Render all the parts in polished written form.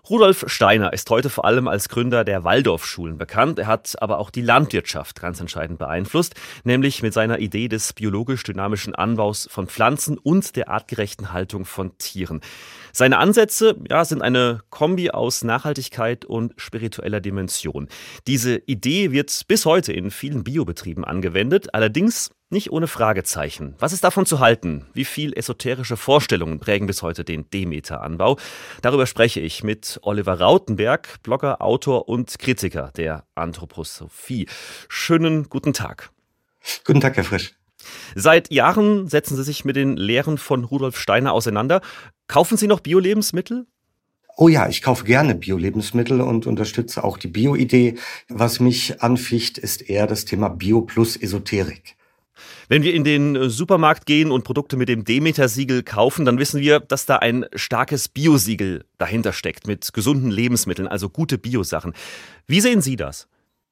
Rudolf Steiner ist heute vor allem als Gründer der Waldorfschulen bekannt. Er hat aber auch die Landwirtschaft ganz entscheidend beeinflusst, nämlich mit seiner Idee des biologisch-dynamischen Anbaus von Pflanzen und der artgerechten Haltung von Tieren. Seine Ansätze sind eine Kombi aus Nachhaltigkeit und spiritueller Dimension. Diese Idee wird bis heute in vielen Biobetrieben angewendet, allerdings nicht ohne Fragezeichen. Was ist davon zu halten? Wie viel esoterische Vorstellungen prägen bis heute den Demeter-Anbau? Darüber spreche ich mit Oliver Rautenberg, Blogger, Autor und Kritiker der Anthroposophie. Schönen guten Tag. Guten Tag, Herr Frisch. Seit Jahren setzen Sie sich mit den Lehren von Rudolf Steiner auseinander. Kaufen Sie noch Bio-Lebensmittel? Oh ja, ich kaufe gerne Bio-Lebensmittel und unterstütze auch die Bio-Idee. Was mich anficht, ist eher das Thema Bio plus Esoterik. Wenn wir in den Supermarkt gehen und Produkte mit dem Demeter-Siegel kaufen, dann wissen wir, dass da ein starkes Bio-Siegel dahinter steckt mit gesunden Lebensmitteln, also gute Biosachen. Wie sehen Sie das?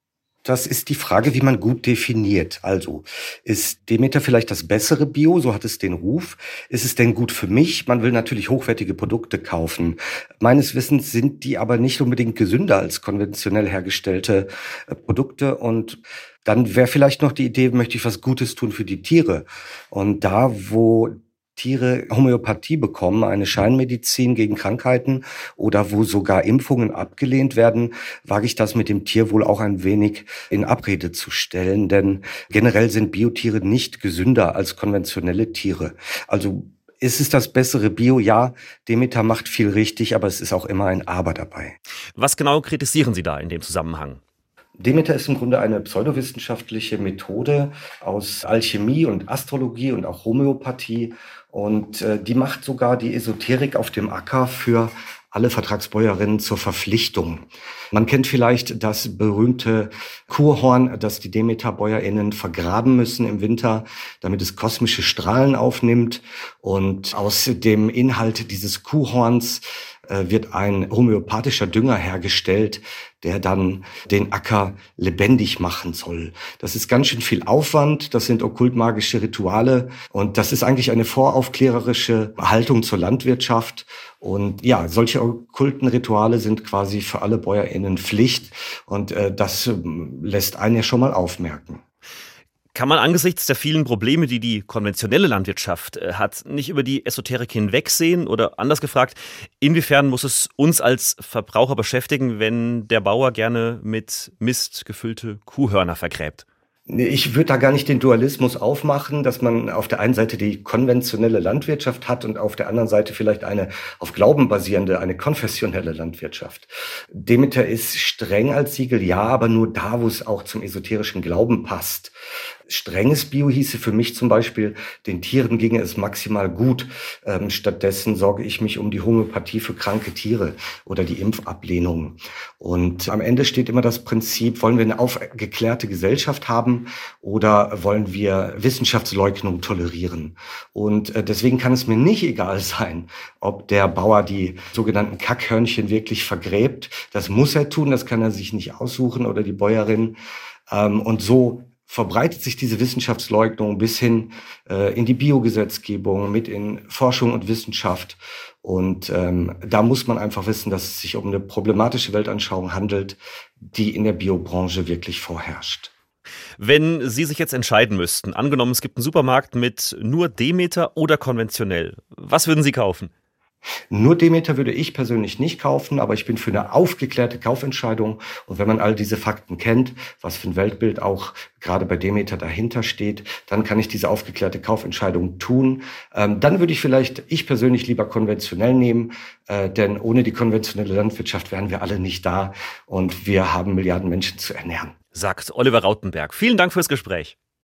Das ist die Frage, wie man gut definiert. Also, ist Demeter vielleicht das bessere Bio? So hat es den Ruf. Ist es denn gut für mich? Man will natürlich hochwertige Produkte kaufen. Meines Wissens sind die aber nicht unbedingt gesünder als konventionell hergestellte Produkte. Und dann wäre vielleicht noch die Idee, möchte ich was Gutes tun für die Tiere? Und da, wo Tiere Homöopathie bekommen, eine Scheinmedizin gegen Krankheiten oder wo sogar Impfungen abgelehnt werden, wage ich das mit dem Tierwohl auch ein wenig in Abrede zu stellen, denn generell sind Biotiere nicht gesünder als konventionelle Tiere. Also ist es das bessere Bio? Ja, Demeter macht viel richtig, aber es ist auch immer ein Aber dabei. Was genau kritisieren Sie da in dem Zusammenhang? Demeter ist im Grunde eine pseudowissenschaftliche Methode aus Alchemie und Astrologie und auch Homöopathie. Und die macht sogar die Esoterik auf dem Acker für alle Vertragsbäuerinnen zur Verpflichtung. Man kennt vielleicht das berühmte Kuhhorn, das die Demeter-BäuerInnen vergraben müssen im Winter, damit es kosmische Strahlen aufnimmt. Und aus dem Inhalt dieses Kuhhorns wird ein homöopathischer Dünger hergestellt, der dann den Acker lebendig machen soll. Das ist ganz schön viel Aufwand, das sind okkultmagische Rituale und das ist eigentlich eine voraufklärerische Haltung zur Landwirtschaft. Und ja, solche okkulten Rituale sind quasi für alle BäuerInnen Pflicht und das lässt einen ja schon mal aufmerken. Kann man angesichts der vielen Probleme, die die konventionelle Landwirtschaft hat, nicht über die Esoterik hinwegsehen? Oder anders gefragt, inwiefern muss es uns als Verbraucher beschäftigen, wenn der Bauer gerne mit Mist gefüllte Kuhhörner vergräbt? Ich würde da gar nicht den Dualismus aufmachen, dass man auf der einen Seite die konventionelle Landwirtschaft hat und auf der anderen Seite vielleicht eine auf Glauben basierende, eine konfessionelle Landwirtschaft. Demeter ist streng als Siegel, ja, aber nur da, wo es auch zum esoterischen Glauben passt. Strenges Bio hieße für mich zum Beispiel, den Tieren ginge es maximal gut. Stattdessen sorge ich mich um die Homöopathie für kranke Tiere oder die Impfablehnung. Und am Ende steht immer das Prinzip, wollen wir eine aufgeklärte Gesellschaft haben oder wollen wir Wissenschaftsleugnung tolerieren? Und deswegen kann es mir nicht egal sein, ob der Bauer die sogenannten Kackhörnchen wirklich vergräbt. Das muss er tun, das kann er sich nicht aussuchen oder die Bäuerin. Und so verbreitet sich diese Wissenschaftsleugnung bis hin in die Biogesetzgebung, mit in Forschung und Wissenschaft. Und da muss man einfach wissen, dass es sich um eine problematische Weltanschauung handelt, die in der Biobranche wirklich vorherrscht. Wenn Sie sich jetzt entscheiden müssten, angenommen es gibt einen Supermarkt mit nur Demeter oder konventionell, was würden Sie kaufen? Nur Demeter würde ich persönlich nicht kaufen, aber ich bin für eine aufgeklärte Kaufentscheidung. Und wenn man all diese Fakten kennt, was für ein Weltbild auch gerade bei Demeter dahinter steht, dann kann ich diese aufgeklärte Kaufentscheidung tun. Dann würde ich persönlich lieber konventionell nehmen, denn ohne die konventionelle Landwirtschaft wären wir alle nicht da und wir haben Milliarden Menschen zu ernähren. Sagt Oliver Rautenberg. Vielen Dank fürs Gespräch.